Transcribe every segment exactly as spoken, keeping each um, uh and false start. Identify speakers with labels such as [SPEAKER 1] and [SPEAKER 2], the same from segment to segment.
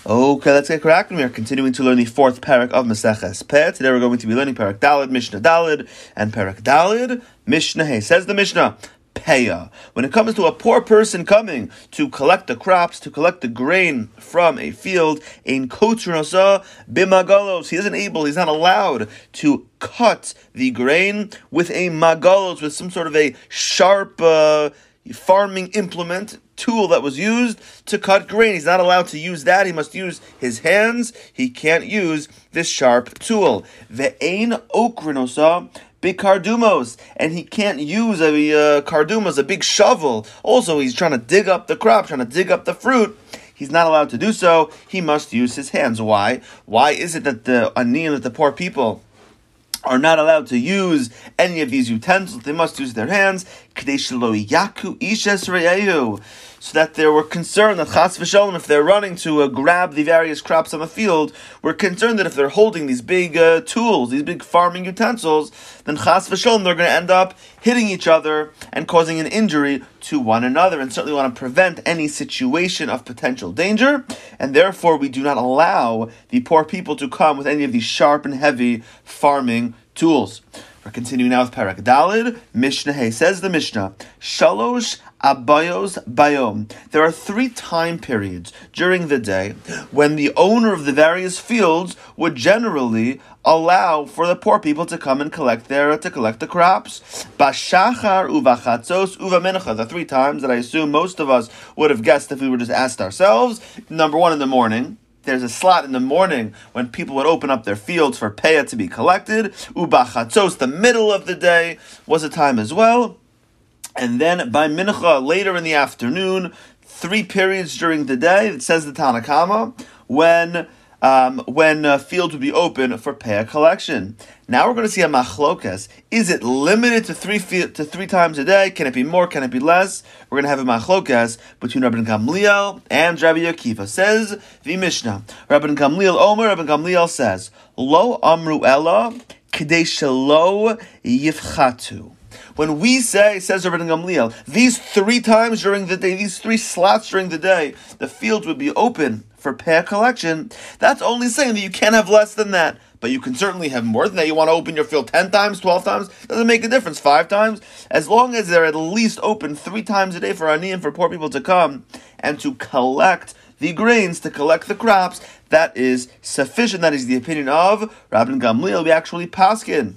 [SPEAKER 1] Okay, let's get cracking. We are continuing to learn the fourth parak of Maseches Peh. Today we're going to be learning parak Daled, Mishnah Daled, and parak Daled, Mishnah Hey. Says the Mishnah, Peah. When it comes to a poor person coming to collect the crops, to collect the grain from a field, in Kotrinosa bimagalos, he isn't able, he's not allowed to cut the grain with a magalos, with some sort of a sharp uh, farming implement, tool that was used to cut grain. He's not allowed to use that. He must use his hands. He can't use this sharp tool. Ve'ein okrinosa bikardumos, and he can't use a uh, kardumos, a big shovel. Also, he's trying to dig up the crop, trying to dig up the fruit. He's not allowed to do so. He must use his hands. Why? Why is it that the aniyim, that the poor people are not allowed to use any of these utensils? They must use their hands. So that they were concerned that chas v'shalom, if they're running to uh, grab the various crops on the field, we're concerned that if they're holding these big uh, tools, these big farming utensils, then chas v'shalom, they're going to end up hitting each other and causing an injury to one another, and certainly want to prevent any situation of potential danger, and therefore we do not allow the poor people to come with any of these sharp and heavy farming tools. We're continuing now with Parak Daled, Mishnah Hey. Says the Mishnah, Shalosh Abayos Bayom. There are three time periods during the day when the owner of the various fields would generally allow for the poor people to come and collect their to collect the crops. Bashachar uvachatzos uvamincha. The three times that I assume most of us would have guessed if we were just asked ourselves. Number one, in the morning. There's a slot in the morning when people would open up their fields for peah to be collected. Ubachatzos, the middle of the day, was a time as well. And then by mincha, later in the afternoon, three periods during the day, it says the Tanna Kama, when um, when uh, fields would be open for peah collection. Now we're going to see a machlokas. Is it limited to three to three times a day? Can it be more? Can it be less? We're going to have a machlokas between Rabban Gamliel and Rabbi Akiva. Says the Mishnah. Rabban Gamliel Omer, Rabban Gamliel says, Lo amru ella k'dei shelo yifchatu. When we say, says Rabban Gamliel, these three times during the day, these three slots during the day, the fields would be open for peah collection, that's only saying that you can't have less than that. But you can certainly have more than that. You want to open your field ten times, twelve times, doesn't make a difference, five times. As long as they're at least open three times a day for aniyim, for poor people to come and to collect the grains, to collect the crops, that is sufficient. That is the opinion of Rabban Gamliel. We actually paskin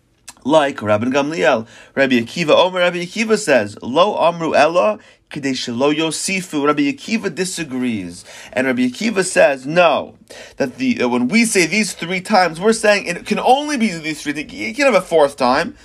[SPEAKER 1] like Rabban Gamliel. Rabbi Akiva Omer, Rabbi Akiva says, Lo amru ella k'dei shelo yosifu. Rabbi Akiva disagrees, and Rabbi Akiva says no. That the uh, when we say these three times, we're saying it can only be these three. You can't have a fourth time.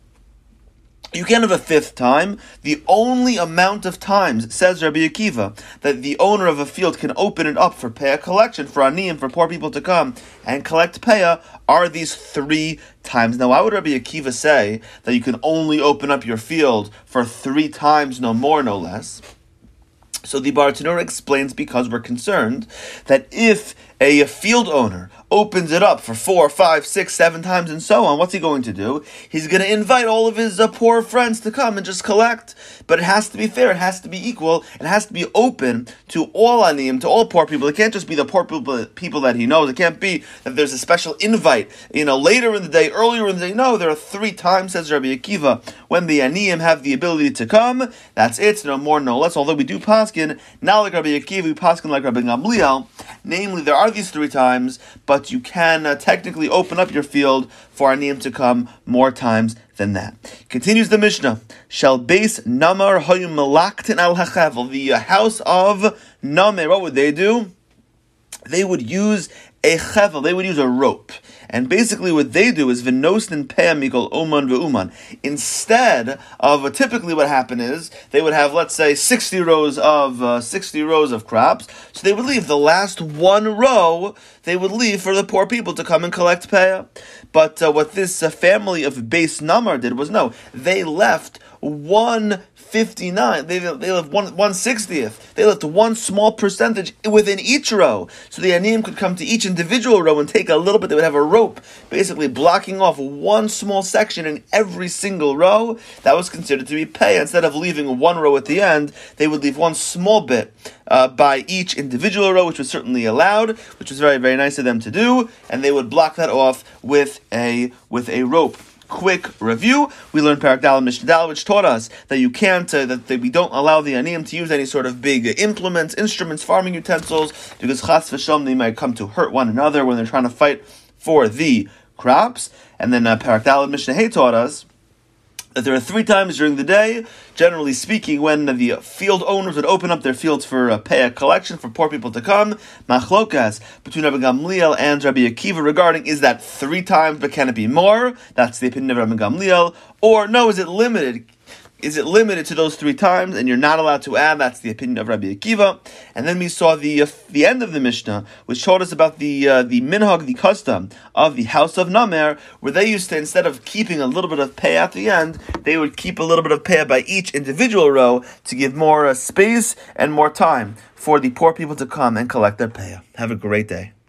[SPEAKER 1] You can't have a fifth time. The only amount of times, says Rabbi Akiva, that the owner of a field can open it up for peah collection, for aniyim, for poor people to come and collect peah, are these three times. Now, why would Rabbi Akiva say that you can only open up your field for three times, no more, no less? So the Bartanura explains, because we're concerned that if a field owner opens it up for four, five, six, seven times and so on, what's he going to do? He's going to invite all of his uh, poor friends to come and just collect. But it has to be fair, it has to be equal, it has to be open to all aniyim, to all poor people. It can't just be the poor people, people that he knows. It can't be that there's a special invite, you know, later in the day, earlier in the day. No, there are three times, says Rabbi Akiva, when the aniyim have the ability to come. That's it, no more, no less. Although we do paskin, not like Rabbi Akiva, we paskin like Rabbi Gamliel. Namely, there are these three times, but you can uh, technically open up your field for aniyim to come more times than that. Continues the Mishnah. Shall base namar hayu melaktin al hachevel. The uh, house of Namer, what would they do? They would use a chevel, they would use a rope. And basically what they do is v'nosnin peah mikol oman ve'uman. Instead of, uh, typically what happened is, they would have, let's say, sixty rows of uh, sixty rows of crops. So they would leave the last one row, they would leave for the poor people to come and collect peah. But uh, what this uh, family of Beis Namar did was, no, they left one fifty-nine. They they left one one sixtieth. They left one small percentage within each row. So the aniyim could come to each individual row and take a little bit. They would have a rope basically blocking off one small section in every single row. That was considered to be pay. Instead of leaving one row at the end, they would leave one small bit uh, by each individual row, which was certainly allowed, which was very, very nice of them to do, and they would block that off with a with a rope. Quick review: we learned Parak Daled Mishnah Daled, which taught us that you can't, uh, that, that we don't allow the aniyim to use any sort of big uh, implements, instruments, farming utensils, because chas v'shalom they might come to hurt one another when they're trying to fight for the crops. And then uh, Parak Daled Mishnah Hay taught us that there are three times during the day, generally speaking, when the field owners would open up their fields for a payah collection for poor people to come. Machlokas between Rabbi Gamliel and Rabbi Akiva regarding, is that three times, but can it be more? That's the opinion of Rabbi Gamliel. Or no, is it limited? Is it limited to those three times, and you're not allowed to add? That's the opinion of Rabbi Akiva. And then we saw the uh, the end of the Mishnah, which told us about the uh, the minhag, the custom of the house of Namer, where they used to, instead of keeping a little bit of pay at the end, they would keep a little bit of pay by each individual row to give more uh, space and more time for the poor people to come and collect their pay. Have a great day.